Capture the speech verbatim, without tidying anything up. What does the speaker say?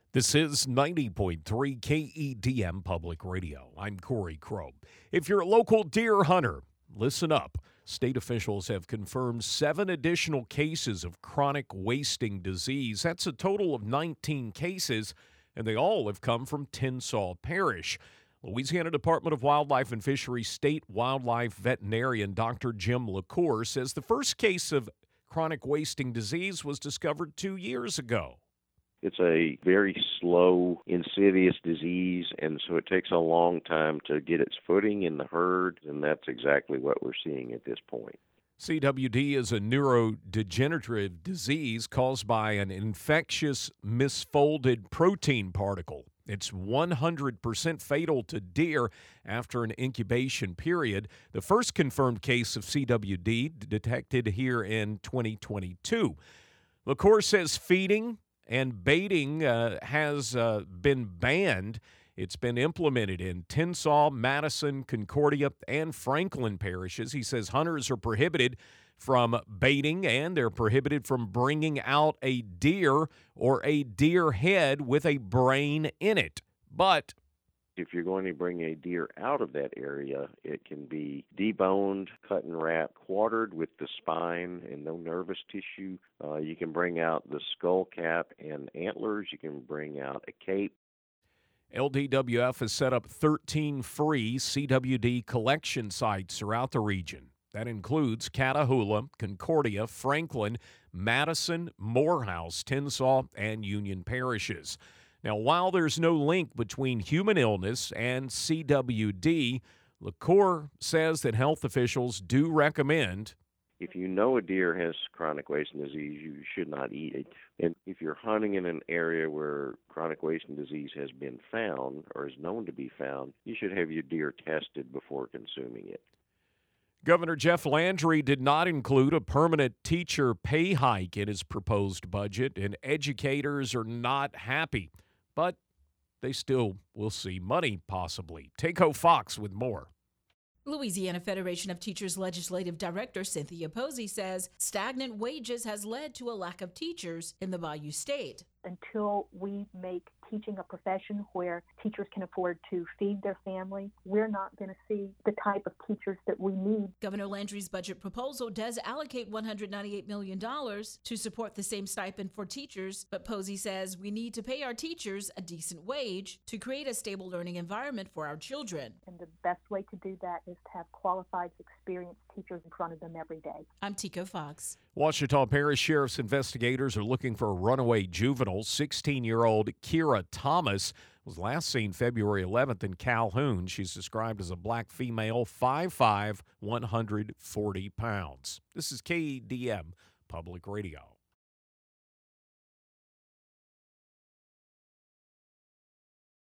This is ninety point three K E D M Public Radio. I'm Corey Crow. If you're a local deer hunter, listen up. State officials have confirmed seven additional cases of chronic wasting disease. That's a total of nineteen cases, and they all have come from Tensas Parish. Louisiana Department of Wildlife and Fisheries State Wildlife Veterinarian Doctor Jim LaCour says the first case of chronic wasting disease was discovered two years ago. It's a very slow, insidious disease, and so it takes a long time to get its footing in the herd, and that's exactly what we're seeing at this point. C W D is a neurodegenerative disease caused by an infectious misfolded protein particle. It's one hundred percent fatal to deer after an incubation period. The first confirmed case of C W D detected here in twenty twenty-two. LaCour says feeding and baiting uh, has uh, been banned. It's been implemented in Tensas, Madison, Concordia, and Franklin parishes. He says hunters are prohibited from baiting, and they're prohibited from bringing out a deer or a deer head with a brain in it. But if you're going to bring a deer out of that area, it can be deboned, cut and wrapped, quartered with the spine and no nervous tissue. Uh, you can bring out the skull cap and antlers. You can bring out a cape. L D W F has set up thirteen free C W D collection sites throughout the region. That includes Catahoula, Concordia, Franklin, Madison, Morehouse, Tensas, and Union parishes. Now, while there's no link between human illness and C W D, LaCour says that health officials do recommend if you know a deer has chronic wasting disease, you should not eat it. And if you're hunting in an area where chronic wasting disease has been found or is known to be found, you should have your deer tested before consuming it. Governor Jeff Landry did not include a permanent teacher pay hike in his proposed budget, and educators are not happy. But they still will see money, possibly. Takeo Fox with more. Louisiana Federation of Teachers Legislative Director Cynthia Posey says stagnant wages has led to a lack of teachers in the Bayou State. Until we make teaching a profession where teachers can afford to feed their family, we're not going to see the type of teachers that we need. Governor Landry's budget proposal does allocate one hundred ninety-eight million dollars to support the same stipend for teachers, but Posey says we need to pay our teachers a decent wage to create a stable learning environment for our children. And the best way to do that is to have qualified, experienced teachers in front of them every day. I'm Takeo Fox. Ouachita Parish Sheriff's investigators are looking for a runaway juvenile. sixteen-year-old Kira Thomas was last seen February eleventh in Calhoun. She's described as a black female, five five, one hundred forty pounds. This is K E D M Public Radio.